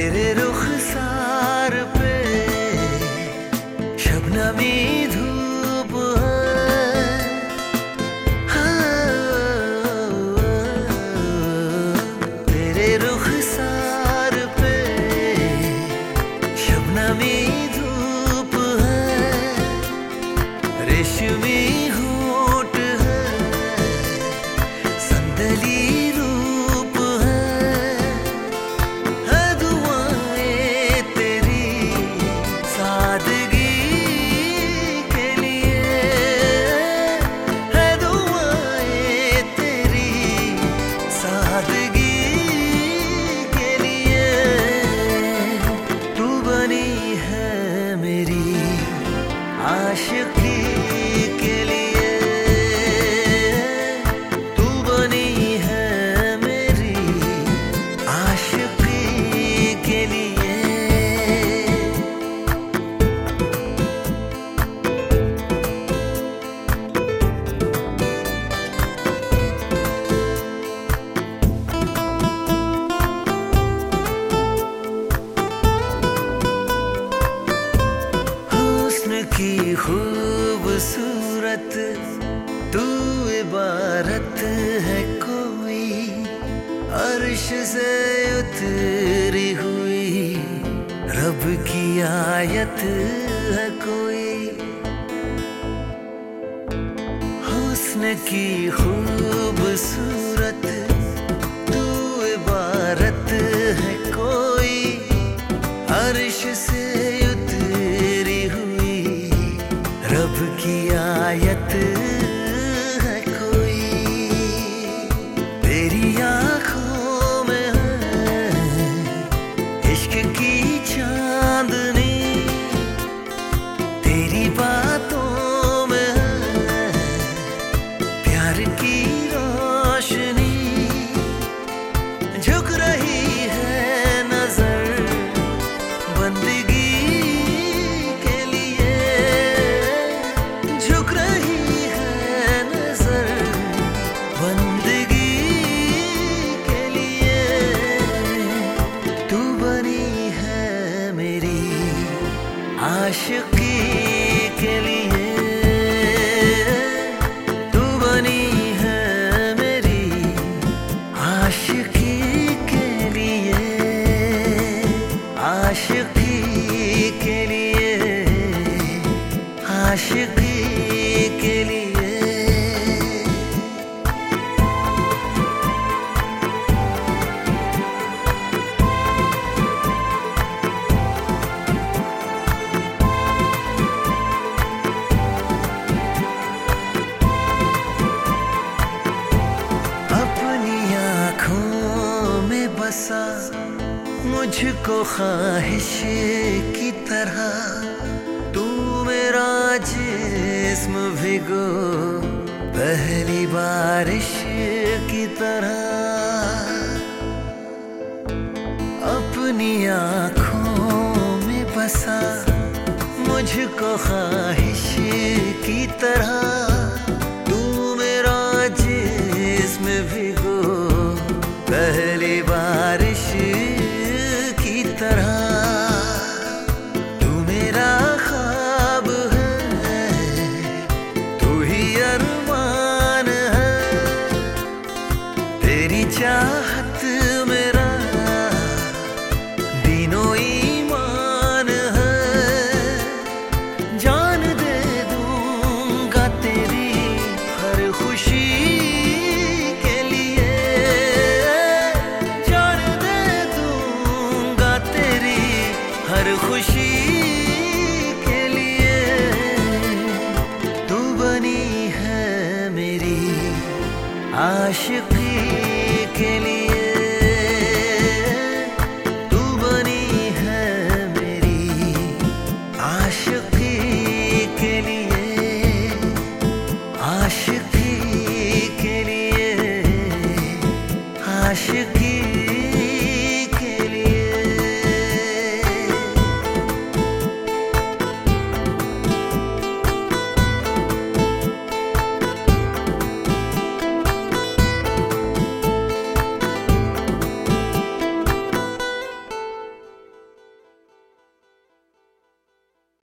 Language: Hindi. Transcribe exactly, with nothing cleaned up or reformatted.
तेरे रुखसार पे शबनमी धूप है, हाँ, तेरे रुखसार पे शबनमी धूप है, रेशमी होंठ है, संदली आशिकी के लिए तू बनी है मेरी आशिकी के लिए। हुस्न की खूबसूरत तू इबारत है कोई, अर्श से उतरी हुई रब की आयत है कोई। हुस्न की खूबसूरत तू इबारत है कोई, अर्श से उतरी हुई रब की आयत है कोई। तेरी आँखों में है इश्क की चांदनी, तेरी बातों में है प्यार की रोशनी। झुक रही है नजर बंदगी के लिए, झुक रही है नजर बंदगी के लिए। तू बनी है मेरी आशिकी के लिए, तू बनी है मेरी आशिकी के लिए, आशिकी के लिए, आशिकी के लिए। अपनी आँखों में बसा मुझको ख्वाहिश की तरह, तू मेरा जिस्म भिगो पहली बारिश की तरह। अपनी आँखों में बसा मुझको ख्वाहिश की तरह, तू मेरा जिस्म भिगो पहली बारिश की तरह। तू मेरा ख्वाब है, तू ही अरमान है, तेरी चाहत मेरा दीनों ईमान है। जान दे दूंगा तेरी हर खुशी के लिए, जान दे दूंगा तेरी हर खुशी के लिए। तू बनी है मेरी आशिकी के लिए।